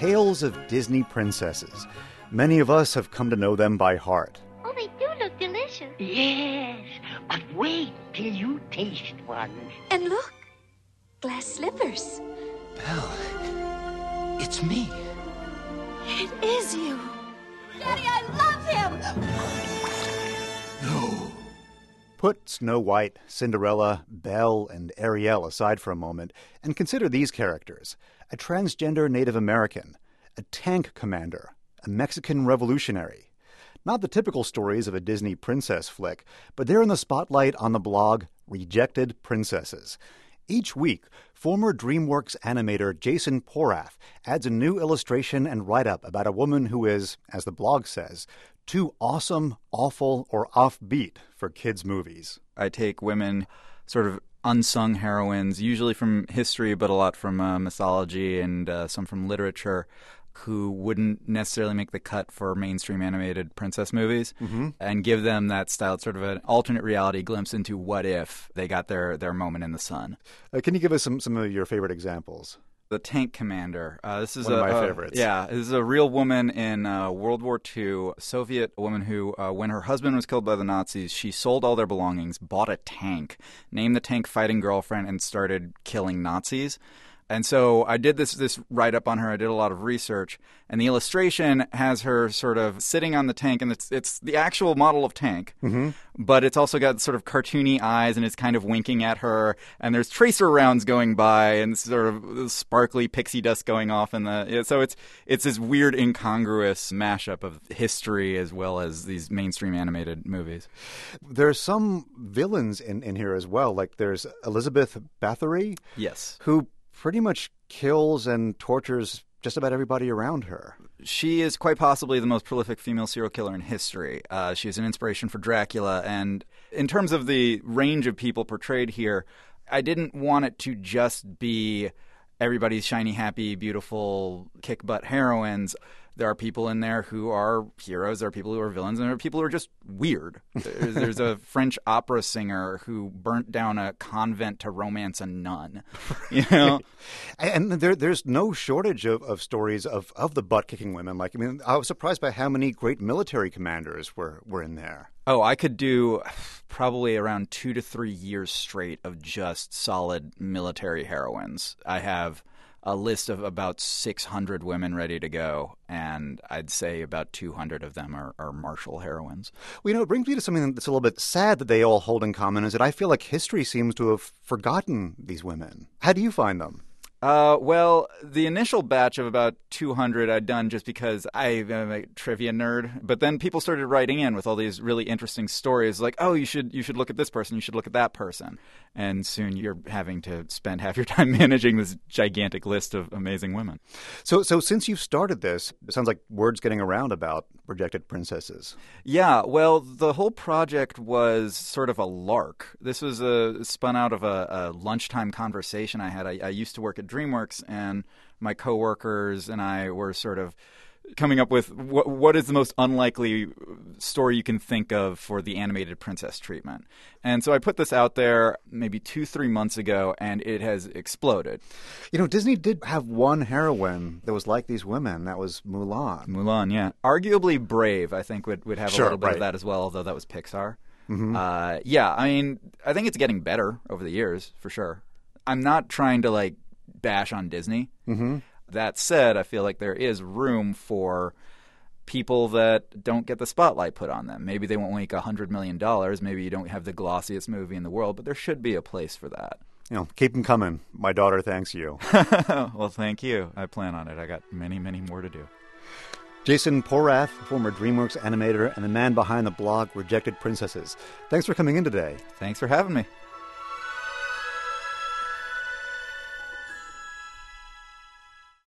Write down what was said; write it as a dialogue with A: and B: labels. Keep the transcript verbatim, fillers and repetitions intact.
A: tales of Disney princesses. Many of us have come to know them by heart.
B: Oh, they do look delicious.
C: Yes, but wait till you taste one.
D: And look, glass slippers.
E: Belle, it's me.
D: It is you. Daddy, I love him!
E: No.
A: Put Snow White, Cinderella, Belle, and Ariel aside for a moment and consider these characters. A transgender Native American, a tank commander, a Mexican revolutionary. Not the typical stories of a Disney princess flick, but they're in the spotlight on the blog Rejected Princesses. Each week, former DreamWorks animator Jason Porath adds a new illustration and write-up about a woman who is, as the blog says, too awesome, awful, or offbeat for kids' movies.
F: I take women, sort of unsung heroines, usually from history, but a lot from uh, mythology and uh, some from literature, who wouldn't necessarily make the cut for mainstream animated princess movies, mm-hmm. and give them that style, sort of an alternate reality glimpse into what if they got their, their moment in the sun.
A: Uh, can you give us some, some of your favorite examples?
F: The Tank Commander. Uh, this is
A: one
F: a,
A: of my
F: uh,
A: favorites.
F: Yeah, this is a real woman in uh, World War Two, a Soviet woman who, uh, when her husband was killed by the Nazis, she sold all their belongings, bought a tank, named the tank Fighting Girlfriend, and started killing Nazis. And so I did this this write-up on her. I did a lot of research. And the illustration has her sort of sitting on the tank, and it's it's the actual model of tank. Mm-hmm. But it's also got sort of cartoony eyes, and it's kind of winking at her. And there's tracer rounds going by, and sort of sparkly pixie dust going off. In the So it's, it's this weird, incongruous mashup of history as well as these mainstream animated movies.
A: There's some villains in, in here as well. Like there's Elizabeth Bathory.
F: Yes.
A: Who pretty much kills and tortures just about everybody around her.
F: She is quite possibly the most prolific female serial killer in history. Uh, she is an inspiration for Dracula. And in terms of the range of people portrayed here, I didn't want it to just be everybody's shiny, happy, beautiful, kick-butt heroines. There are people in there who are heroes, there are people who are villains, and there are people who are just weird. There's, there's a French opera singer who burnt down a convent to romance a nun. You know?
A: And there, there's no shortage of, of stories of, of the butt-kicking women. Like, I mean, I was surprised by how many great military commanders were, were in there.
F: Oh, I could do probably around two to three years straight of just solid military heroines. I have a list of about six hundred women ready to go, and I'd say about two hundred of them are, are martial heroines.
A: Well, you know, it brings me to something that's a little bit sad that they all hold in common, is that I feel like history seems to have forgotten these women. How do you find them?
F: Uh, well, the initial batch of about two hundred I'd done just because I'm a trivia nerd. But then people started writing in with all these really interesting stories like, oh, you should you should look at this person, you should look at that person. And soon you're having to spend half your time managing this gigantic list of amazing women.
A: So so since you've started this, it sounds like word's getting around about Rejected Princesses.
F: Yeah, well, the whole project was sort of a lark. This was a, spun out of a, a lunchtime conversation I had. I, I used to work at DreamWorks, and my coworkers and I were sort of coming up with what, what is the most unlikely story you can think of for the animated princess treatment. And so I put this out there maybe two, three months ago, and it has exploded.
A: You know, Disney did have one heroine that was like these women. That was Mulan.
F: Mulan, yeah. Arguably Brave, I think, would, would have
A: sure,
F: a little bit
A: right.
F: of that as well, although that was Pixar.
A: Mm-hmm.
F: Uh, yeah, I mean, I think it's getting better over the years, for sure. I'm not trying to, like, bash on Disney.
A: Mm-hmm.
F: That said, I feel like there is room for people that don't get the spotlight put on them. Maybe they won't make one hundred million dollars. Maybe you don't have the glossiest movie in the world, but there should be a place for that.
A: You know, keep them coming. My daughter thanks you.
F: Well, thank you. I plan on it. I got many, many more to do.
A: Jason Porath, former DreamWorks animator and the man behind the blog Rejected Princesses. Thanks for coming in today.
F: Thanks for having me.